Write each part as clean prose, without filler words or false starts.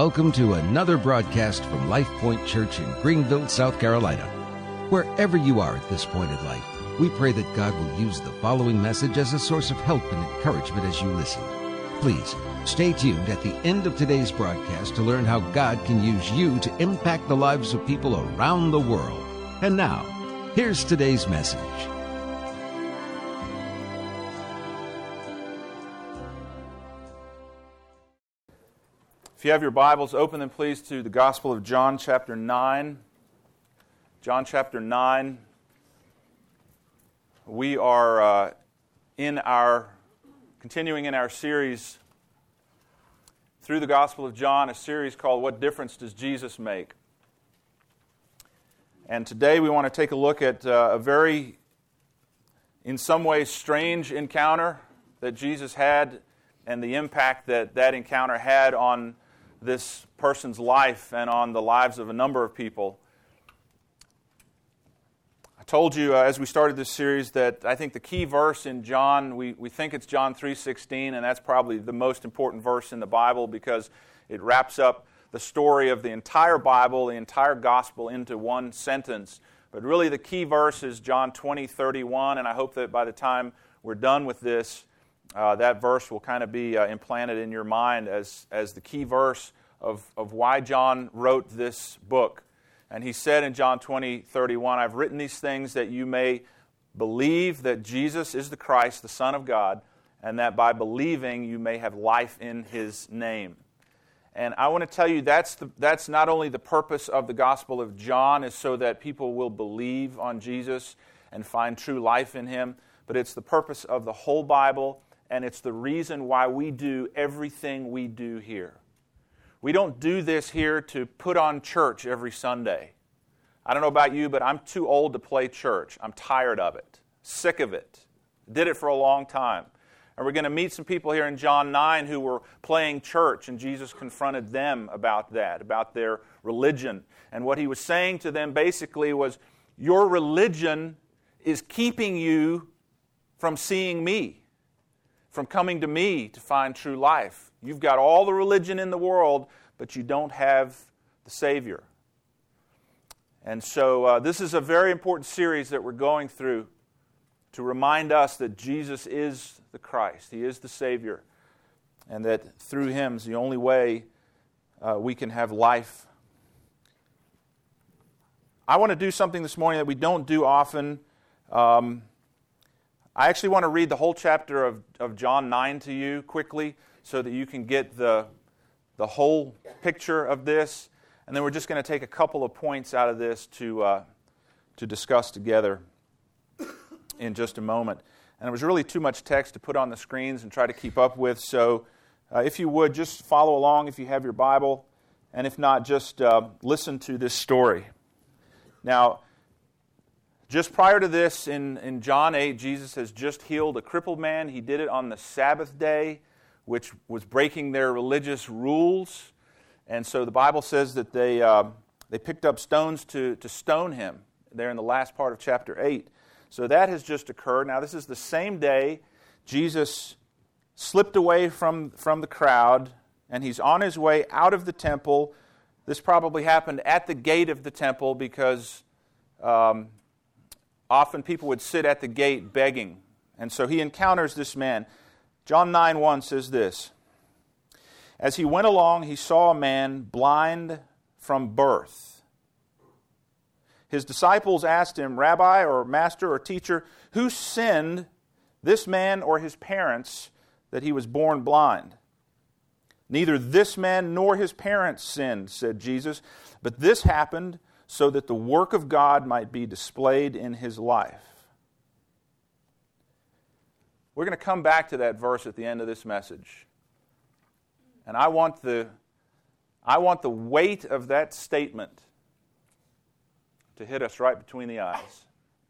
welcome to another broadcast from Life Point Church in Greenville, South Carolina. Wherever you are at this point in life, we pray that God will use the following message as a source of help and encouragement as you listen. Please stay tuned at the end of today's broadcast to learn how God can use you to impact the lives of people around the world. And now, here's today's message. If you have your Bibles, open them please to the Gospel of John chapter 9. John chapter 9. We are continuing in our series through the Gospel of John, a series called What Difference Does Jesus Make? And today we want to take a look at a very, in some ways, strange encounter that Jesus had and the impact that that encounter had on this person's life and on the lives of a number of people. I told you as we started this series that I think the key verse in John, we think it's John 3:16, and that's probably the most important verse in the Bible because it wraps up the story of the entire Bible, the entire gospel into one sentence. But really the key verse is John 20:31, and I hope that by the time we're done with this, that verse will kind of be implanted in your mind as the key verse of why John wrote this book. And he said in John 20:31, I've written these things that you may believe that Jesus is the Christ, the Son of God, and that by believing you may have life in His name. And I want to tell you that's not only the purpose of the Gospel of John is so that people will believe on Jesus and find true life in Him, but it's the purpose of the whole Bible. And it's the reason why we do everything we do here. We don't do this here to put on church every Sunday. I don't know about you, but I'm too old to play church. I'm tired of it, sick of it. Did it for a long time. And we're going to meet some people here in John 9 who were playing church, and Jesus confronted them about that, about their religion. And what He was saying to them basically was, your religion is keeping you from seeing me, from coming to me to find true life. You've got all the religion in the world, but you don't have the Savior. And so this is a very important series that we're going through to remind us that Jesus is the Christ. He is the Savior. And that through Him is the only way we can have life. I want to do something this morning that we don't do often. I actually want to read the whole chapter of John 9 to you quickly so that you can get the whole picture of this. And then we're just going to take a couple of points out of this to discuss together in just a moment. And it was really too much text to put on the screens and try to keep up with. So if you would, just follow along if you have your Bible. And if not, just listen to this story. Now, just prior to this, in John 8, Jesus has just healed a crippled man. He did it on the Sabbath day, which was breaking their religious rules. And so the Bible says that they picked up stones to stone him there in the last part of chapter 8. So that has just occurred. Now this is the same day Jesus slipped away from the crowd, and He's on His way out of the temple. This probably happened at the gate of the temple because often people would sit at the gate begging. And so He encounters this man. John 9:1 says this, as He went along, He saw a man blind from birth. His disciples asked Him, Rabbi or Master or Teacher, who sinned, this man or his parents, that he was born blind? Neither this man nor his parents sinned, said Jesus, but this happened so that the work of God might be displayed in his life. We're going to come back to that verse at the end of this message. And I want the weight of that statement to hit us right between the eyes.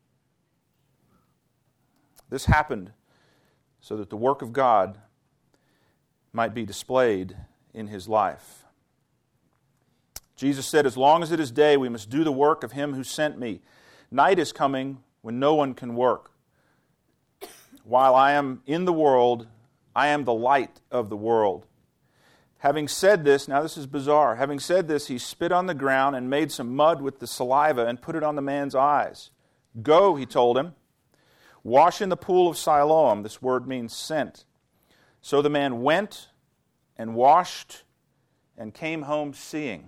This happened so that the work of God might be displayed in his life. Jesus said, as long as it is day, we must do the work of Him who sent me. Night is coming when no one can work. While I am in the world, I am the light of the world. Having said this, now this is bizarre, having said this, he spit on the ground and made some mud with the saliva and put it on the man's eyes. Go, he told him, wash in the pool of Siloam. This word means sent. So the man went and washed and came home seeing.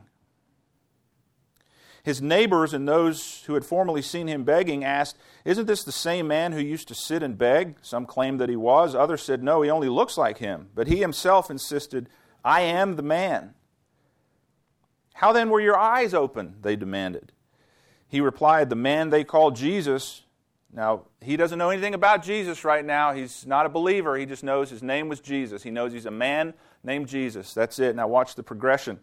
His neighbors and those who had formerly seen him begging asked, "Isn't this the same man who used to sit and beg?" Some claimed that he was. Others said, "No, he only looks like him." But he himself insisted, "I am the man." "How then were your eyes open?" they demanded. He replied, "The man they call Jesus." Now, he doesn't know anything about Jesus right now. He's not a believer. He just knows his name was Jesus. He knows he's a man named Jesus. That's it. Now watch the progression.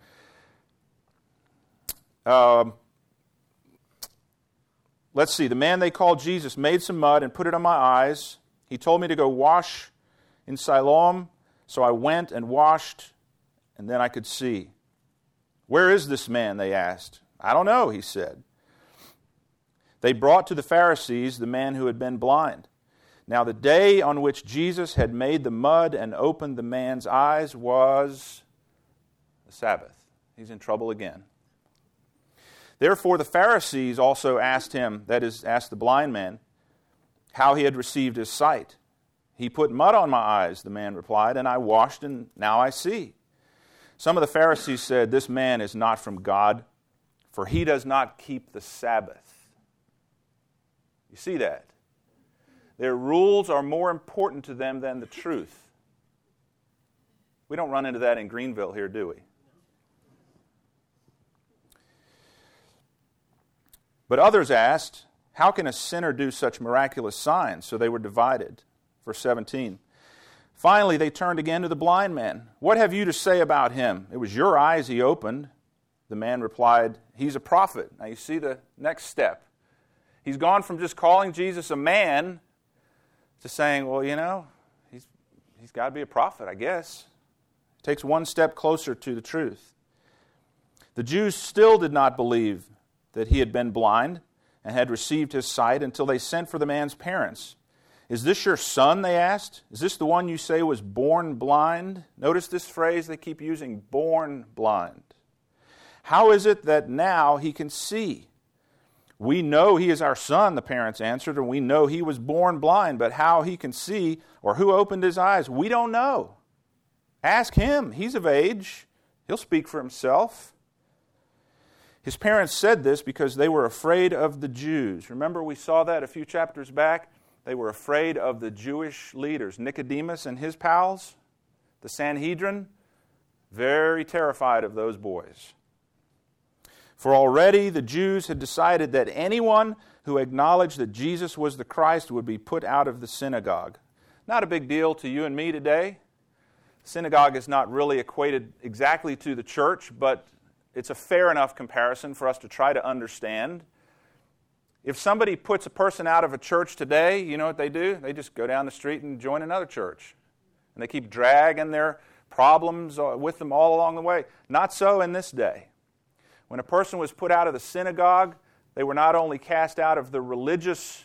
Let's see. The man they called Jesus made some mud and put it on my eyes. He told me to go wash in Siloam. So I went and washed, and then I could see. "Where is this man?" they asked. "I don't know," he said. They brought to the Pharisees the man who had been blind. Now the day on which Jesus had made the mud and opened the man's eyes was the Sabbath. He's in trouble again. Therefore the Pharisees also asked him, that is, asked the blind man, how he had received his sight. "He put mud on my eyes," the man replied, "and I washed, and now I see." Some of the Pharisees said, "This man is not from God, for he does not keep the Sabbath." You see that? Their rules are more important to them than the truth. We don't run into that in Greenville here, do we? But others asked, "How can a sinner do such miraculous signs?" So they were divided. Verse 17. Finally, they turned again to the blind man. "What have you to say about him? It was your eyes he opened." The man replied, "He's a prophet." Now you see the next step. He's gone from just calling Jesus a man to saying, well, you know, he's got to be a prophet, I guess. Takes one step closer to the truth. The Jews still did not believe that he had been blind and had received his sight until they sent for the man's parents. "Is this your son?" they asked. "Is this the one you say was born blind?" Notice this phrase they keep using, born blind. "How is it that now he can see?" "We know he is our son," the parents answered, "and we know he was born blind, but how he can see or who opened his eyes, we don't know. Ask him. He's of age. He'll speak for himself." His parents said this because they were afraid of the Jews. Remember, we saw that a few chapters back. They were afraid of the Jewish leaders, Nicodemus and his pals, the Sanhedrin, very terrified of those boys. For already the Jews had decided that anyone who acknowledged that Jesus was the Christ would be put out of the synagogue. Not a big deal to you and me today. Synagogue is not really equated exactly to the church, but it's a fair enough comparison for us to try to understand. If somebody puts a person out of a church today, you know what they do? They just go down the street and join another church. And they keep dragging their problems with them all along the way. Not so in this day. When a person was put out of the synagogue, they were not only cast out of the religious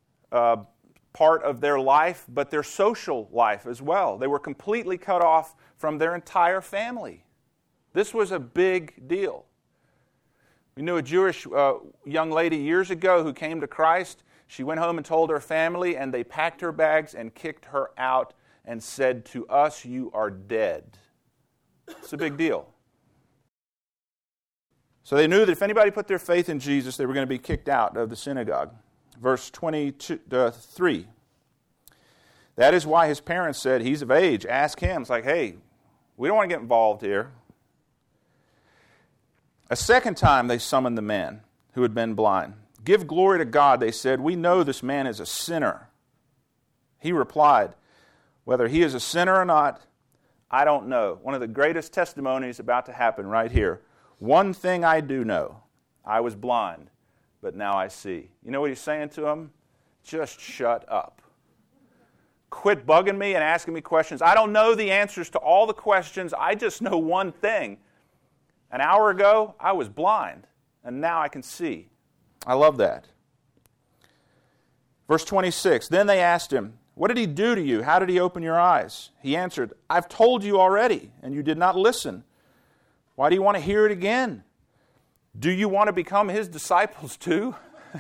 part of their life, but their social life as well. They were completely cut off from their entire family. This was a big deal. We knew a Jewish young lady years ago who came to Christ. She went home and told her family, and they packed her bags and kicked her out and said, "To us, you are dead." It's a big deal. So they knew that if anybody put their faith in Jesus, they were going to be kicked out of the synagogue. Verse 23. That is why his parents said, "He's of age. Ask him." It's like, hey, we don't want to get involved here. A second time they summoned the man who had been blind. "Give glory to God," they said. "We know this man is a sinner." He replied, "Whether he is a sinner or not, I don't know." One of the greatest testimonies about to happen right here. "One thing I do know, I was blind, but now I see." You know what he's saying to him? Just shut up. Quit bugging me and asking me questions. I don't know the answers to all the questions. I just know one thing. An hour ago, I was blind, and now I can see. I love that. Verse 26, then they asked him, What did he do to you? How did he open your eyes? He answered, I've told you already, and you did not listen. Why do you want to hear it again? Do you want to become his disciples too?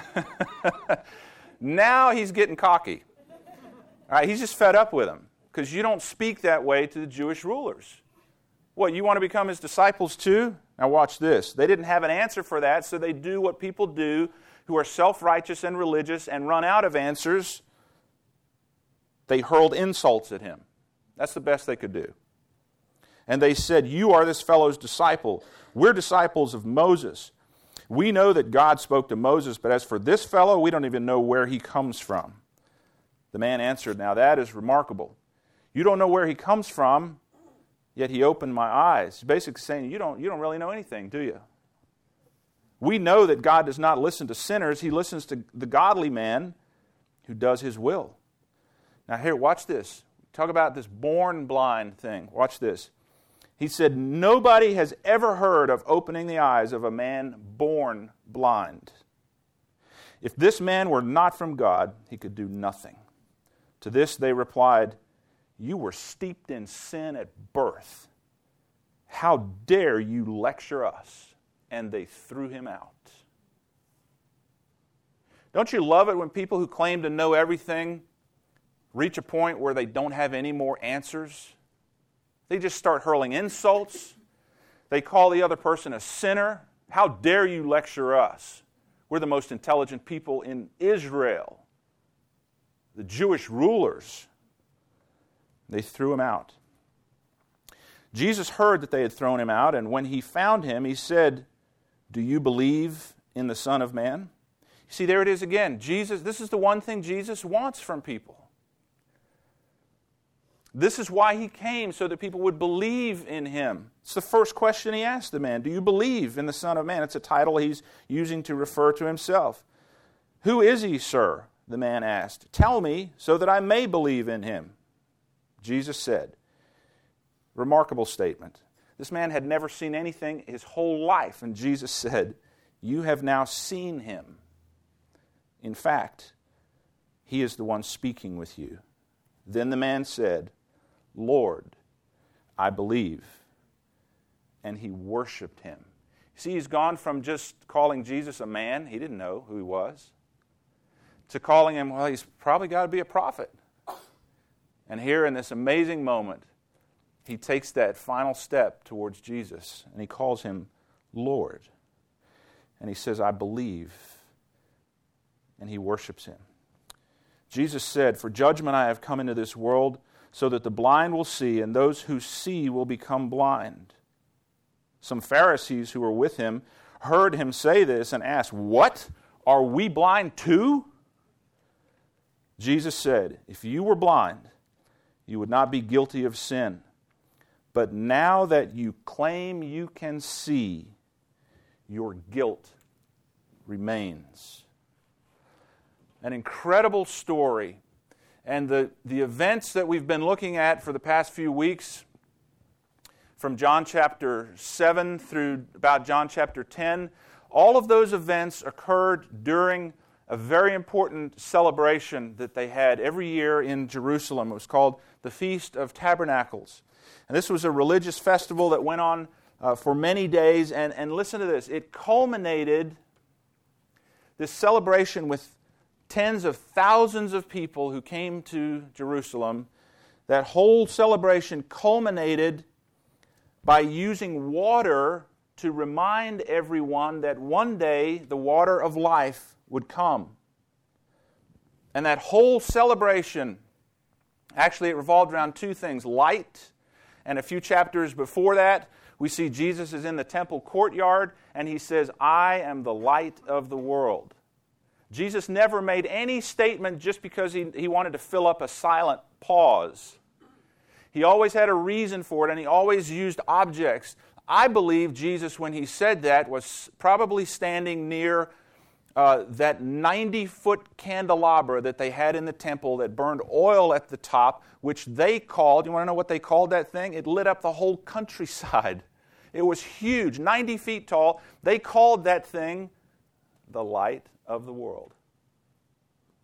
Now he's getting cocky. All right, he's just fed up with them because you don't speak that way to the Jewish rulers. What, you want to become his disciples too? Now watch this. They didn't have an answer for that, so they do what people do who are self-righteous and religious and run out of answers. They hurled insults at him. That's the best they could do. And they said, you are this fellow's disciple. We're disciples of Moses. We know that God spoke to Moses, but as for this fellow, we don't even know where he comes from. The man answered, now that is remarkable. You don't know where he comes from, yet he opened my eyes. He's basically saying, you don't really know anything, do you? We know that God does not listen to sinners. He listens to the godly man who does his will. Now here, watch this. Talk about this born blind thing. Watch this. He said, nobody has ever heard of opening the eyes of a man born blind. If this man were not from God, he could do nothing. To this they replied, you were steeped in sin at birth. How dare you lecture us? And they threw him out. Don't you love it when people who claim to know everything reach a point where they don't have any more answers? They just start hurling insults. They call the other person a sinner. How dare you lecture us? We're the most intelligent people in Israel. The Jewish rulers. They threw him out. Jesus heard that they had thrown him out, and when he found him, he said, do you believe in the Son of Man? You see, there it is again. Jesus, this is the one thing Jesus wants from people. This is why he came, so that people would believe in him. It's the first question he asked the man. Do you believe in the Son of Man? It's a title he's using to refer to himself. Who is he, sir? The man asked. Tell me, so that I may believe in him. Jesus said, remarkable statement. This man had never seen anything his whole life, and Jesus said, you have now seen him. In fact, he is the one speaking with you. Then the man said, Lord, I believe. And he worshiped him. See, he's gone from just calling Jesus a man, he didn't know who he was, to calling him, well, he's probably got to be a prophet. And here in this amazing moment, he takes that final step towards Jesus, and he calls him Lord. And he says, I believe. And he worships him. Jesus said, for judgment I have come into this world, so that the blind will see, and those who see will become blind. Some Pharisees who were with him heard him say this and asked, what? Are we blind too? Jesus said, if you were blind, you would not be guilty of sin. But now that you claim you can see, your guilt remains. An incredible story. And the events that we've been looking at for the past few weeks, from John chapter 7 through about John chapter 10, all of those events occurred during a very important celebration that they had every year in Jerusalem. It was called the Feast of Tabernacles. And this was a religious festival that went on for many days. And listen to this. It culminated, this celebration, with tens of thousands of people who came to Jerusalem. That whole celebration culminated by using water to remind everyone that one day the water of life would come. And that whole celebration, actually it revolved around two things: light. And a few chapters before that, we see Jesus is in the temple courtyard, and he says, I am the light of the world. Jesus never made any statement just because he wanted to fill up a silent pause. He always had a reason for it, and he always used objects. I believe Jesus, when he said that, was probably standing near that 90-foot candelabra that they had in the temple that burned oil at the top, which they called, you want to know what they called that thing? It lit up the whole countryside. It was huge, 90 feet tall. They called that thing the light of the world.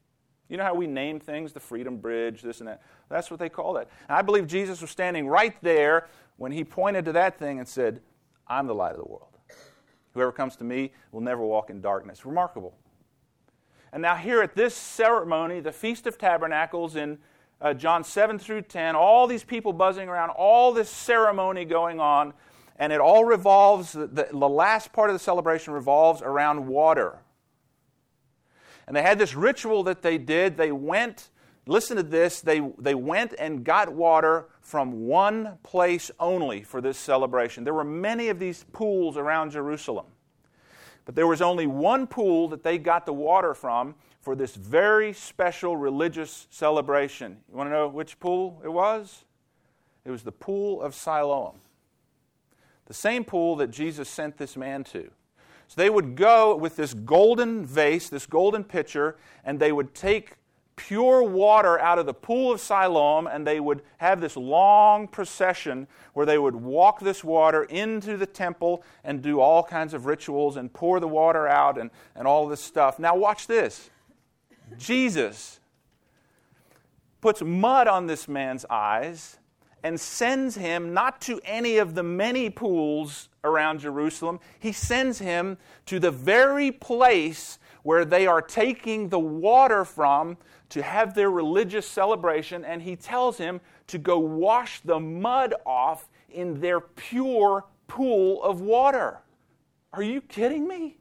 You know how we name things, the Freedom Bridge, this and that? That's what they call that. And I believe Jesus was standing right there when he pointed to that thing and said, I'm the light of the world. Whoever comes to me will never walk in darkness. Remarkable. And now here at this ceremony, the Feast of Tabernacles in John 7 through 10, all these people buzzing around, all this ceremony going on, and it all revolves, the last part of the celebration revolves around water. And they had this ritual that they did. They went, listen to this, they went and got water from one place only for this celebration. There were many of these pools around Jerusalem. But there was only one pool that they got the water from for this very special religious celebration. You want to know which pool it was? It was the pool of Siloam. The same pool that Jesus sent this man to. So they would go with this golden vase, this golden pitcher, and they would take pure water out of the pool of Siloam, and they would have this long procession where they would walk this water into the temple and do all kinds of rituals and pour the water out and all this stuff. Now watch this. Jesus puts mud on this man's eyes and sends him not to any of the many pools around Jerusalem. He sends him to the very place where they are taking the water from to have their religious celebration, and he tells him to go wash the mud off in their pure pool of water. Are you kidding me?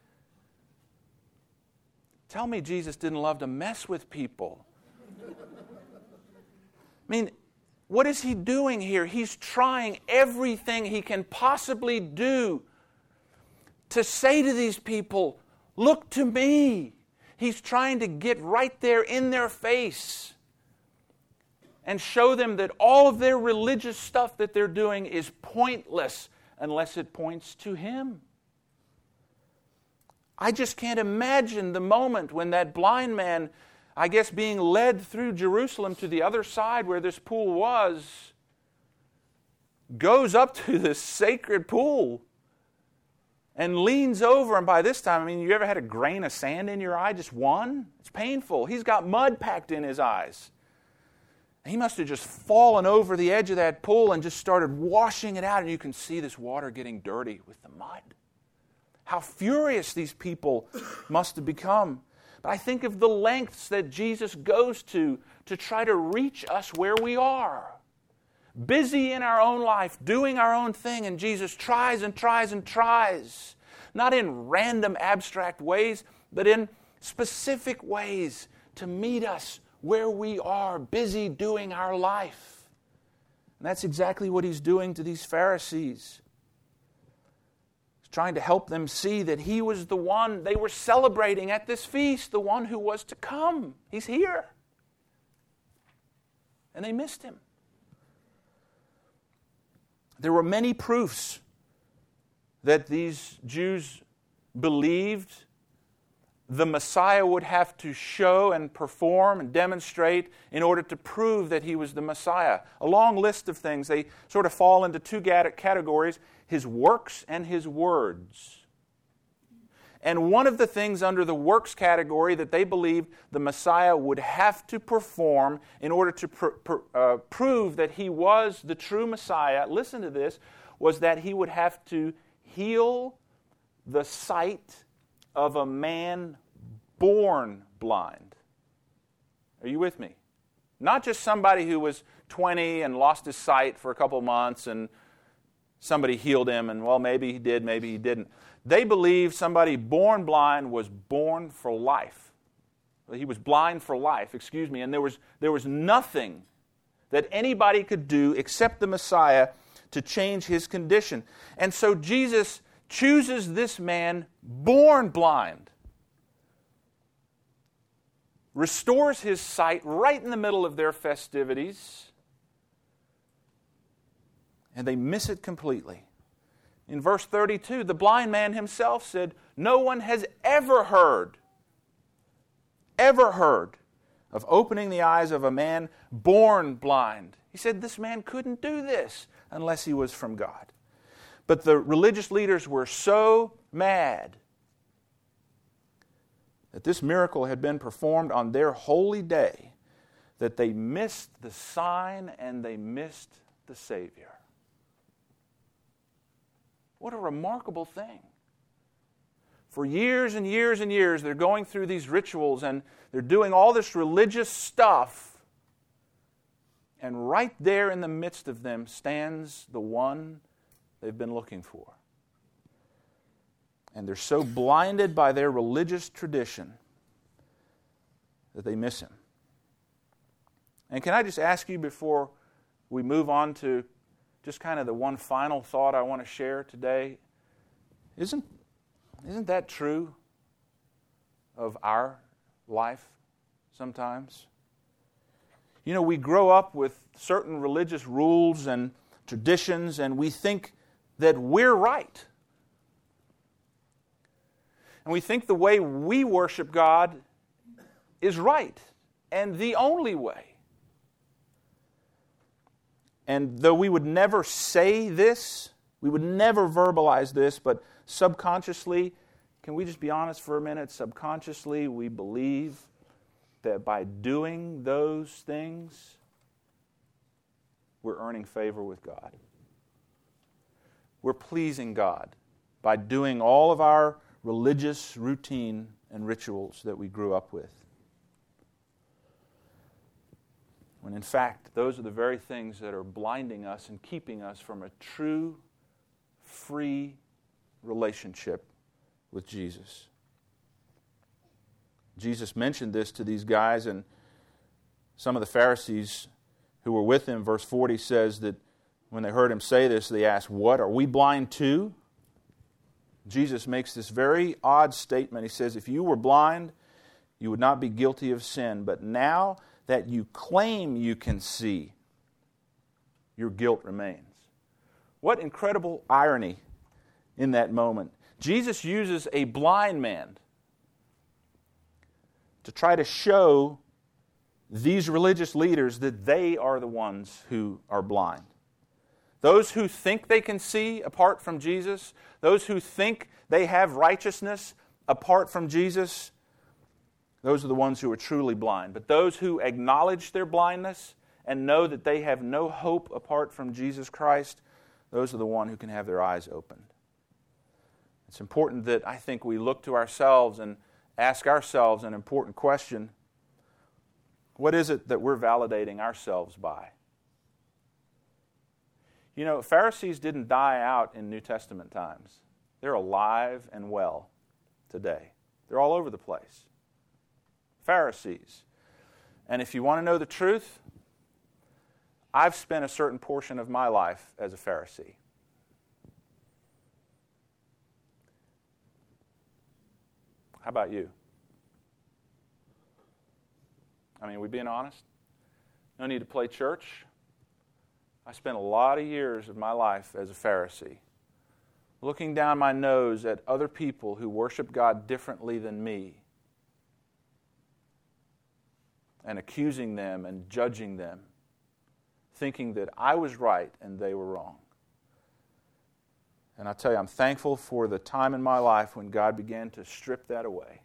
Tell me Jesus didn't love to mess with people. I mean, what is he doing here? He's trying everything he can possibly do to say to these people, look to me. He's trying to get right there in their face and show them that all of their religious stuff that they're doing is pointless unless it points to him. I just can't imagine the moment when that blind man, I guess being led through Jerusalem to the other side where this pool was, goes up to this sacred pool and leans over, and by this time, I mean, you ever had a grain of sand in your eye? Just one? It's painful. He's got mud packed in his eyes. He must have just fallen over the edge of that pool and just started washing it out, and you can see this water getting dirty with the mud. How furious these people must have become. But I think of the lengths that Jesus goes to try to reach us where we are. Busy in our own life, doing our own thing, and Jesus tries and tries and tries. Not in random abstract ways, but in specific ways to meet us where we are, busy doing our life. And that's exactly what he's doing to these Pharisees. Trying to help them see that he was the one they were celebrating at this feast, the one who was to come. He's here. And they missed him. There were many proofs that these Jews believed the Messiah would have to show and perform and demonstrate in order to prove that he was the Messiah. A long list of things. They sort of fall into two categories: his works and his words. And one of the things under the works category that they believed the Messiah would have to perform in order to prove that he was the true Messiah, listen to this, was that he would have to heal the sight of a man born blind. Are you with me? Not just somebody who was 20 and lost his sight for a couple of months and somebody healed him and, well, maybe he did, maybe he didn't. They believed somebody born blind was born for life. He was blind for life, and there was nothing that anybody could do except the Messiah to change his condition. And so Jesus chooses this man born blind, restores his sight right in the middle of their festivities, and they miss it completely. In verse 32, the blind man himself said, "No one has ever heard of opening the eyes of a man born blind." He said this man couldn't do this unless he was from God. But the religious leaders were so mad that this miracle had been performed on their holy day, that they missed the sign and they missed the Savior. What a remarkable thing. For years and years and years, they're going through these rituals and they're doing all this religious stuff. And right there in the midst of them stands the one they've been looking for. And they're so blinded by their religious tradition that they miss him. And can I just ask you before we move on to just kind of the one final thought I want to share today? Isn't that true of our life sometimes? You know, we grow up with certain religious rules and traditions, and we think that we're right. And we think the way we worship God is right and the only way. And though we would never say this, we would never verbalize this, but subconsciously, can we just be honest for a minute? Subconsciously, we believe that by doing those things, we're earning favor with God. We're pleasing God by doing all of our religious routine and rituals that we grew up with. When in fact, those are the very things that are blinding us and keeping us from a true, free relationship with Jesus. Jesus mentioned this to these guys, and some of the Pharisees who were with him, verse 40 says that when they heard him say this, they asked, "What, are we blind too?" Jesus makes this very odd statement. He says, if you were blind, you would not be guilty of sin, but now that you claim you can see, your guilt remains. What incredible irony in that moment. Jesus uses a blind man to try to show these religious leaders that they are the ones who are blind. Those who think they can see apart from Jesus, those who think they have righteousness apart from Jesus, those are the ones who are truly blind. But those who acknowledge their blindness and know that they have no hope apart from Jesus Christ, those are the ones who can have their eyes opened. It's important that I think we look to ourselves and ask ourselves an important question. What is it that we're validating ourselves by? You know, Pharisees didn't die out in New Testament times. They're alive and well today. They're all over the place. Pharisees. And if you want to know the truth, I've spent a certain portion of my life as a Pharisee. How about you? I mean, are we being honest? No need to play church. I spent a lot of years of my life as a Pharisee, looking down my nose at other people who worship God differently than me, and accusing them and judging them, thinking that I was right and they were wrong. And I tell you, I'm thankful for the time in my life when God began to strip that away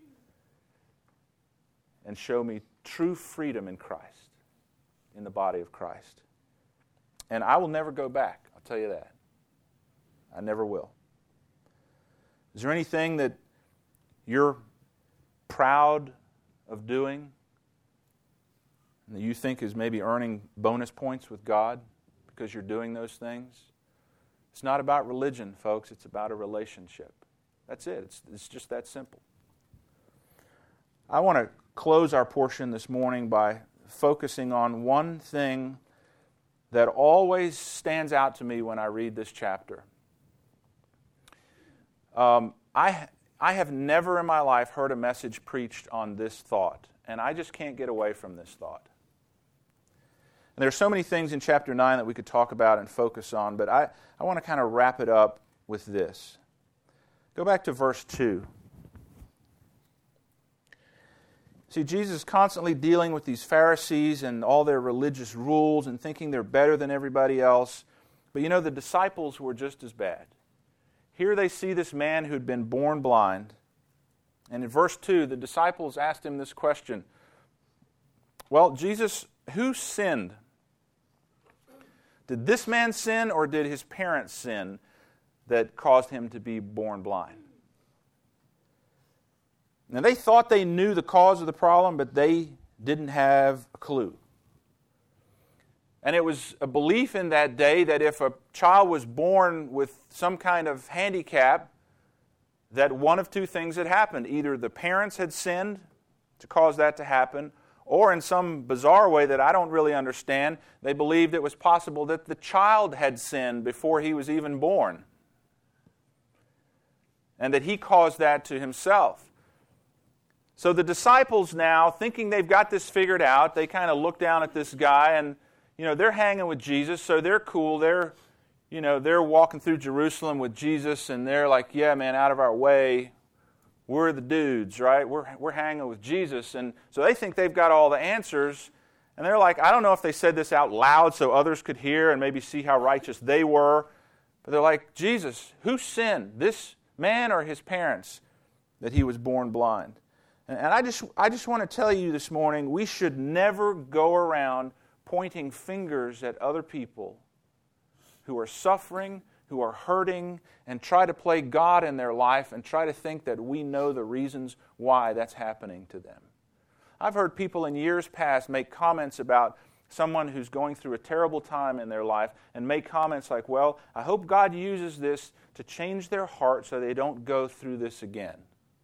and show me true freedom in Christ, in the body of Christ. And I will never go back, I'll tell you that. I never will. Is there anything that you're proud of doing and that you think is maybe earning bonus points with God because you're doing those things? It's not about religion, folks. It's about a relationship. That's it. It's just that simple. I want to close our portion this morning by focusing on one thing that always stands out to me when I read this chapter. I have never in my life heard a message preached on this thought, and I just can't get away from this thought. And there are so many things in chapter 9 that we could talk about and focus on, but I want to kind of wrap it up with this. Go back to verse 2. See, Jesus is constantly dealing with these Pharisees and all their religious rules and thinking they're better than everybody else. But you know, the disciples were just as bad. Here they see this man who'd been born blind, And in verse 2, the disciples asked him this question. Well, Jesus, who sinned? Did this man sin or did his parents sin that caused him to be born blind? Now, they thought they knew the cause of the problem, but they didn't have a clue. And it was a belief in that day that if a child was born with some kind of handicap, that one of two things had happened. Either the parents had sinned to cause that to happen, or in some bizarre way that I don't really understand, they believed it was possible that the child had sinned before he was even born, and that he caused that to himself. So the disciples now, thinking they've got this figured out, they kind of look down at this guy and, they're hanging with Jesus, so they're cool. They're walking through Jerusalem with Jesus, and they're like, yeah, man, out of our way. We're the dudes, right? We're hanging with Jesus. And so they think they've got all the answers. And they're like, I don't know if they said this out loud so others could hear and maybe see how righteous they were. But they're like, Jesus, who sinned, this man or his parents, that he was born blind? And I just want to tell you this morning, we should never go around pointing fingers at other people who are suffering, who are hurting, and try to play God in their life and try to think that we know the reasons why that's happening to them. I've heard people in years past make comments about someone who's going through a terrible time in their life and make comments like, well, I hope God uses this to change their heart so they don't go through this again.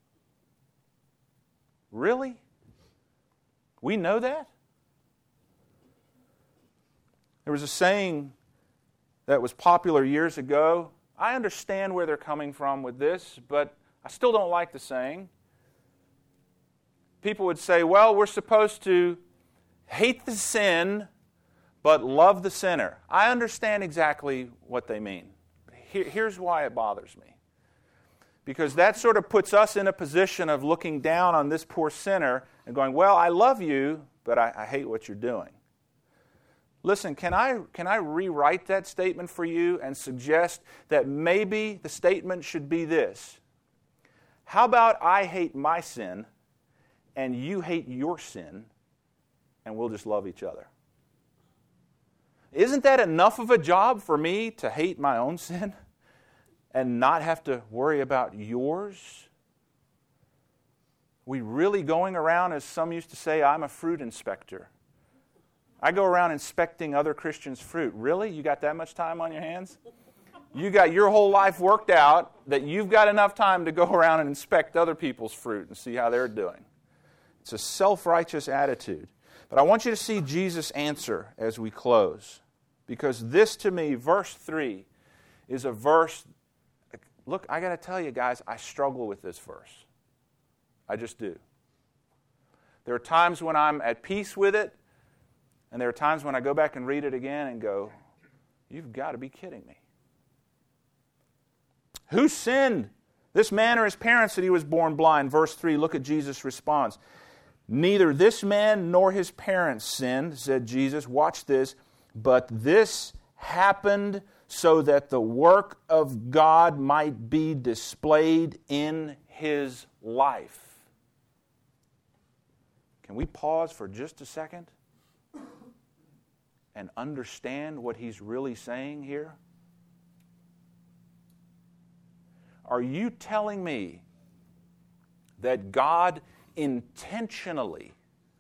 Really? We know that? There was a saying that was popular years ago. I understand where they're coming from with this, but I still don't like the saying. People would say, well, we're supposed to hate the sin, but love the sinner. I understand exactly what they mean. Here's why it bothers me. Because that sort of puts us in a position of looking down on this poor sinner and going, well, I love you, but I hate what you're doing. Listen, can I rewrite that statement for you and suggest that maybe the statement should be this? How about I hate my sin and you hate your sin and we'll just love each other? Isn't that enough of a job for me to hate my own sin and not have to worry about yours? We really going around, as some used to say, I'm a fruit inspector. I go around inspecting other Christians' fruit. Really? You got that much time on your hands? You got your whole life worked out that you've got enough time to go around and inspect other people's fruit and see how they're doing. It's a self-righteous attitude. But I want you to see Jesus' answer as we close. Because this, to me, verse 3, is a verse. Look, I got to tell you guys, I struggle with this verse. I just do. There are times when I'm at peace with it, and there are times when I go back and read it again and go, you've got to be kidding me. Who sinned? This man or his parents that he was born blind? Verse 3, look at Jesus' response. Neither this man nor his parents sinned, said Jesus. Watch this. But this happened so that the work of God might be displayed in his life. Can we pause for just a second and understand what he's really saying here? Are you telling me that God intentionally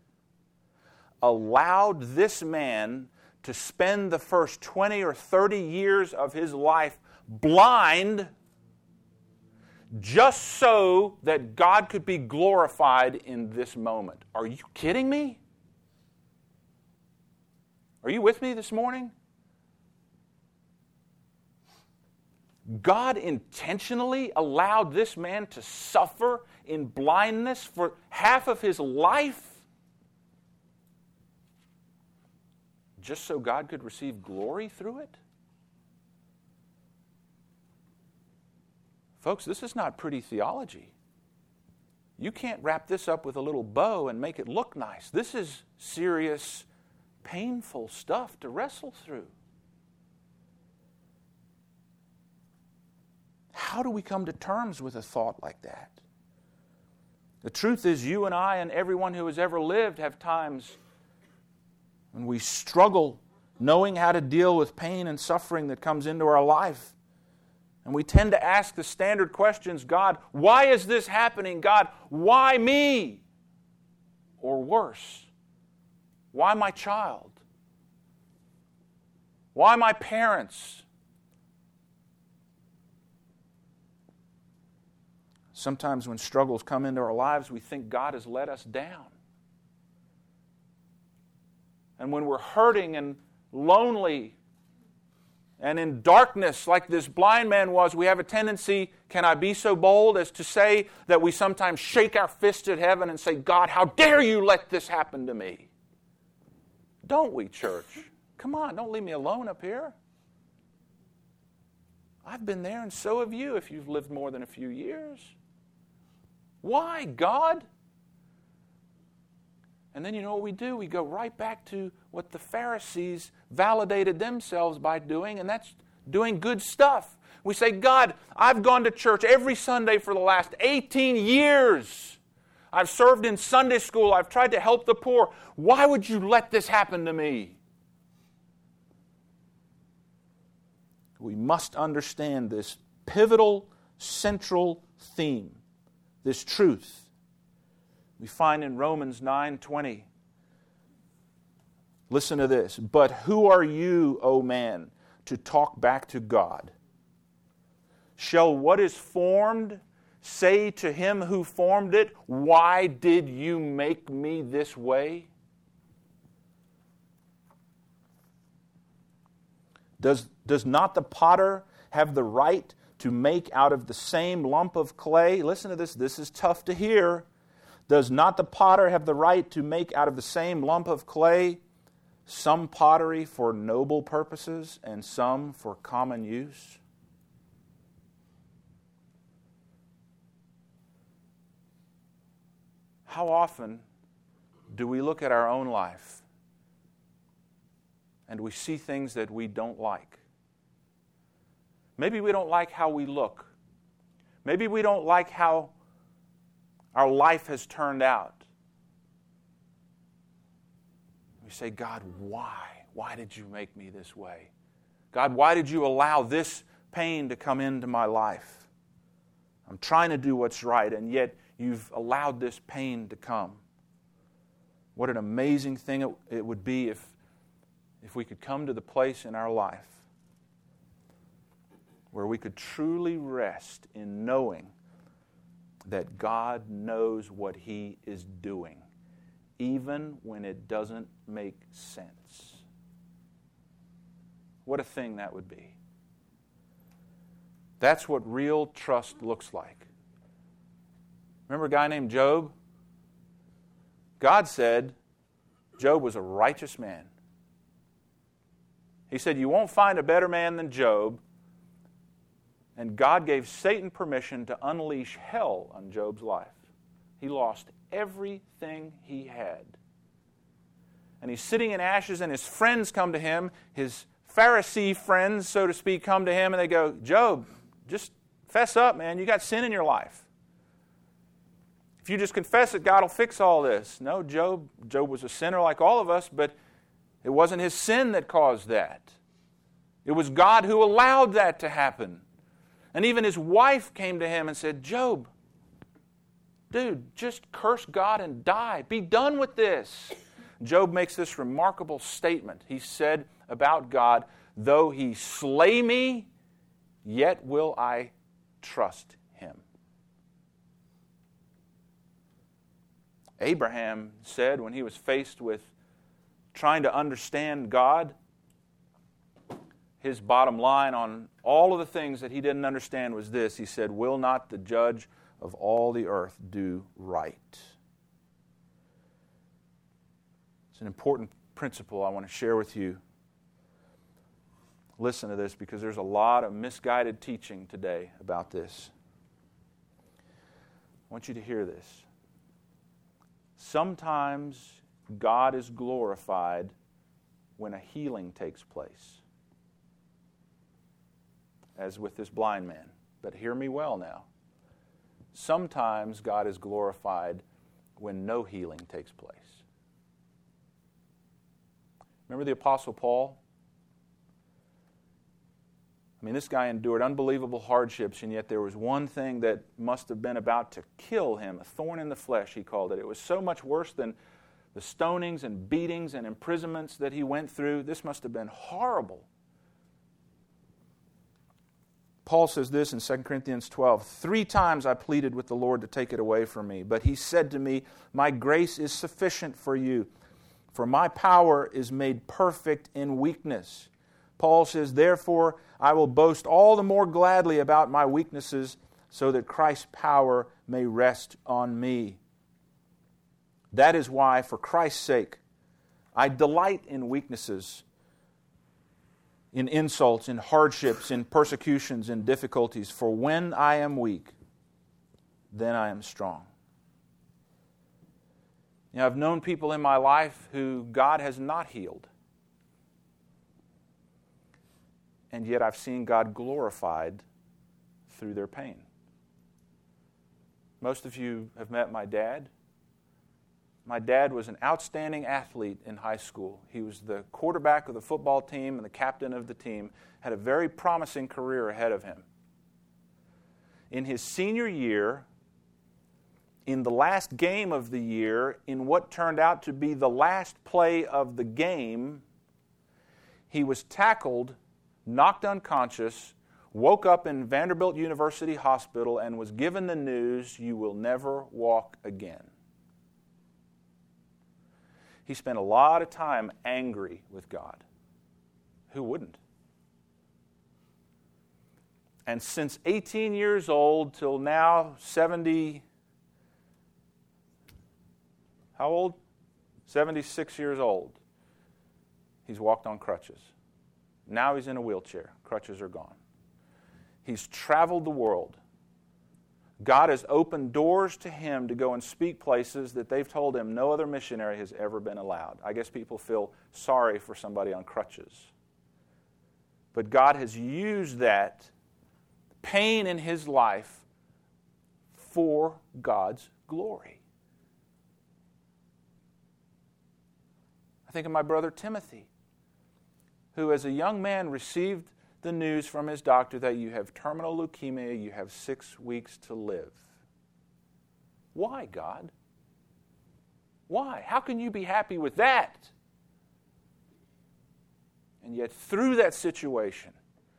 allowed this man to spend the first 20 or 30 years of his life blind just so that God could be glorified in this moment? Are you kidding me? Are you with me this morning? God intentionally allowed this man to suffer in blindness for half of his life just so God could receive glory through it? Folks, this is not pretty theology. You can't wrap this up with a little bow and make it look nice. This is serious, painful stuff to wrestle through. How do we come to terms with a thought like that? The truth is, you and I and everyone who has ever lived have times when we struggle knowing how to deal with pain and suffering that comes into our life. And we tend to ask the standard questions, God, why is this happening? God, why me? Or worse, why my child? Why my parents? Sometimes when struggles come into our lives, we think God has let us down. And when we're hurting and lonely and in darkness like this blind man was, we have a tendency, can I be so bold as to say that we sometimes shake our fist at heaven and say, God, how dare you let this happen to me? Don't we, church? Come on, don't leave me alone up here. I've been there and so have you if you've lived more than a few years. Why, God? And then you know what we do? We go right back to what the Pharisees validated themselves by doing, and that's doing good stuff. We say, God, I've gone to church every Sunday for the last 18 years. I've served in Sunday school. I've tried to help the poor. Why would you let this happen to me? We must understand this pivotal, central theme, this truth. We find in Romans 9:20. Listen to this. But who are you, O man, to talk back to God? Shall what is formed say to him who formed it, why did you make me this way? Does not the potter have the right to make out of the same lump of clay? Listen to this. This is tough to hear. Does not the potter have the right to make out of the same lump of clay some pottery for noble purposes and some for common use? How often do we look at our own life and we see things that we don't like? Maybe we don't like how we look. Maybe we don't like how our life has turned out. We say, God, why? Why did you make me this way? God, why did you allow this pain to come into my life? I'm trying to do what's right, and yet you've allowed this pain to come. What an amazing thing it would be if we could come to the place in our life where we could truly rest in knowing that God knows what He is doing, even when it doesn't make sense. What a thing that would be. That's what real trust looks like. Remember a guy named Job? God said Job was a righteous man. He said, you won't find a better man than Job. And God gave Satan permission to unleash hell on Job's life. He lost everything he had. And he's sitting in ashes, and his friends come to him, his Pharisee friends, so to speak, come to him, and they go, Job, just fess up, man. You got sin in your life. If you just confess it, God will fix all this. No, Job was a sinner like all of us, but it wasn't his sin that caused that. It was God who allowed that to happen. And even his wife came to him and said, Job, dude, just curse God and die. Be done with this. Job makes this remarkable statement. He said about God, though he slay me, yet will I trust him. Abraham said when he was faced with trying to understand God, his bottom line on all of the things that he didn't understand was this. He said, will not the judge of all the earth do right? It's an important principle I want to share with you. Listen to this, because there's a lot of misguided teaching today about this. I want you to hear this. Sometimes God is glorified when a healing takes place, as with this blind man. But hear me well now. sometimes God is glorified when no healing takes place. Remember the Apostle Paul? I mean, this guy endured unbelievable hardships, and yet there was one thing that must have been about to kill him, a thorn in the flesh, he called it. It was so much worse than the stonings and beatings and imprisonments that he went through. This must have been horrible. Paul says this in 2 Corinthians 12, 3 times I pleaded with the Lord to take it away from me, but he said to me, my grace is sufficient for you, for my power is made perfect in weakness. Paul says, therefore, I will boast all the more gladly about my weaknesses so that Christ's power may rest on me. That is why, for Christ's sake, I delight in weaknesses, in insults, in hardships, in persecutions, in difficulties. For when I am weak, then I am strong. You know, I've known people in my life who God has not healed. And yet I've seen God glorified through their pain. Most of you have met my dad. My dad was an outstanding athlete in high school. He was the quarterback of the football team and the captain of the team, had a very promising career ahead of him. In his senior year, in the last game of the year, in what turned out to be the last play of the game, he was tackled, knocked unconscious, woke up in Vanderbilt University Hospital, and was given the news, you will never walk again. He spent a lot of time angry with God. Who wouldn't? And since 18 years old till now 70, how old? 76 years old. He's walked on crutches. Now he's in a wheelchair. Crutches are gone. He's traveled the world. God has opened doors to him to go and speak places that they've told him no other missionary has ever been allowed. I guess people feel sorry for somebody on crutches. But God has used that pain in his life for God's glory. I think of my brother Timothy, who as a young man received the news from his doctor that you have terminal leukemia, you have 6 weeks to live. Why, God? Why? How can you be happy with that? And yet through that situation,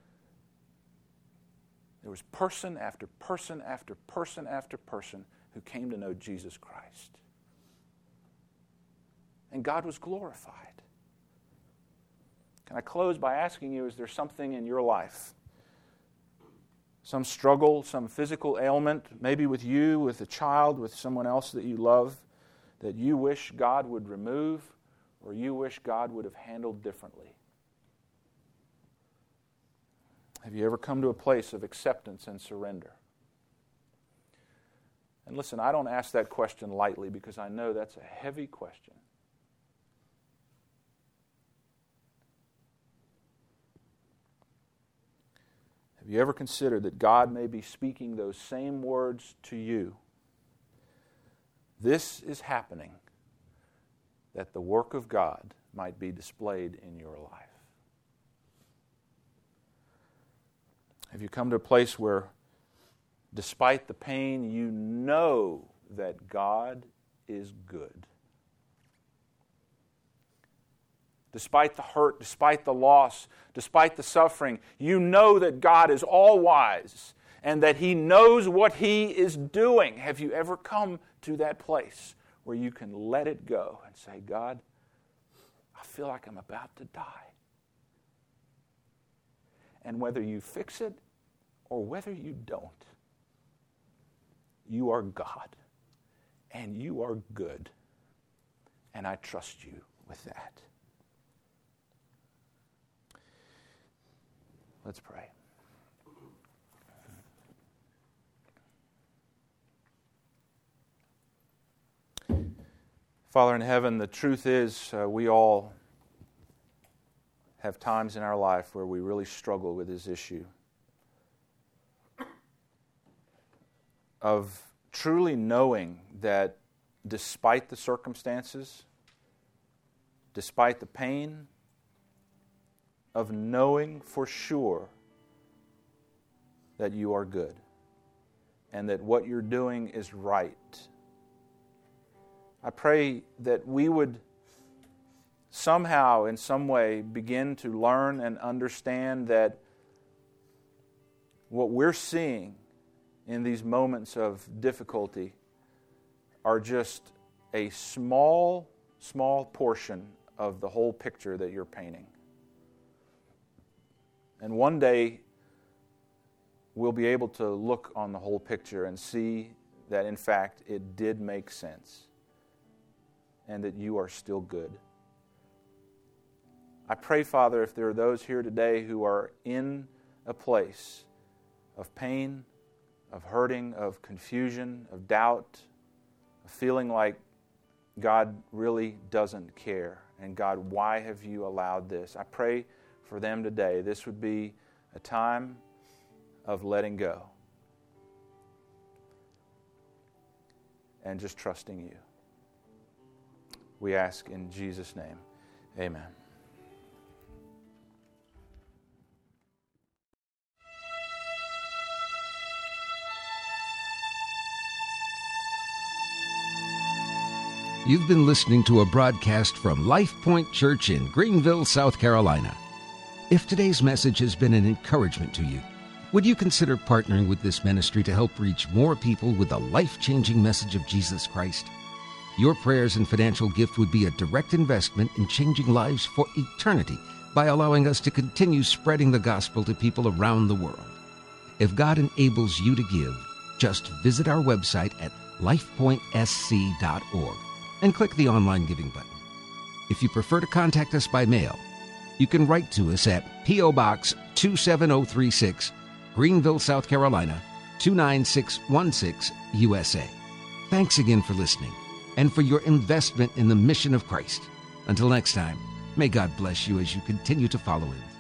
there was person after person after person after person who came to know Jesus Christ. And God was glorified. Can I close by asking you, is there something in your life, some struggle, some physical ailment, maybe with you, with a child, with someone else that you love, that you wish God would remove or you wish God would have handled differently? Have you ever come to a place of acceptance and surrender? And listen, I don't ask that question lightly because I know that's a heavy question. Have you ever considered that God may be speaking those same words to you? This is happening that the work of God might be displayed in your life. Have you come to a place where, despite the pain, you know that God is good? Despite the hurt, despite the loss, despite the suffering, you know that God is all-wise and that He knows what He is doing. Have you ever come to that place where you can let it go and say, God, I feel like I'm about to die. And whether you fix it or whether you don't, you are God and you are good. And I trust you with that. Let's pray. Father in heaven, the truth is we all have times in our life where we really struggle with this issue of truly knowing that despite the circumstances, despite the pain, of knowing for sure that you are good and that what you're doing is right. I pray that we would somehow, in some way, begin to learn and understand that what we're seeing in these moments of difficulty are just a small portion of the whole picture that you're painting. And one day, we'll be able to look on the whole picture and see that, in fact, it did make sense and that you are still good. I pray, Father, if there are those here today who are in a place of pain, of hurting, of confusion, of doubt, of feeling like God really doesn't care, and God, why have you allowed this? I pray for them today. This would be a time of letting go and just trusting you. We ask in Jesus' name. Amen. You've been listening to a broadcast from Life Point Church in Greenville, South Carolina. If today's message has been an encouragement to you, would you consider partnering with this ministry to help reach more people with the life-changing message of Jesus Christ? Your prayers and financial gift would be a direct investment in changing lives for eternity by allowing us to continue spreading the gospel to people around the world. If God enables you to give, just visit our website at lifepointsc.org and click the online giving button. If you prefer to contact us by mail, you can write to us at P.O. Box 27036, Greenville, South Carolina, 29616, USA. Thanks again for listening and for your investment in the mission of Christ. Until next time, may God bless you as you continue to follow Him.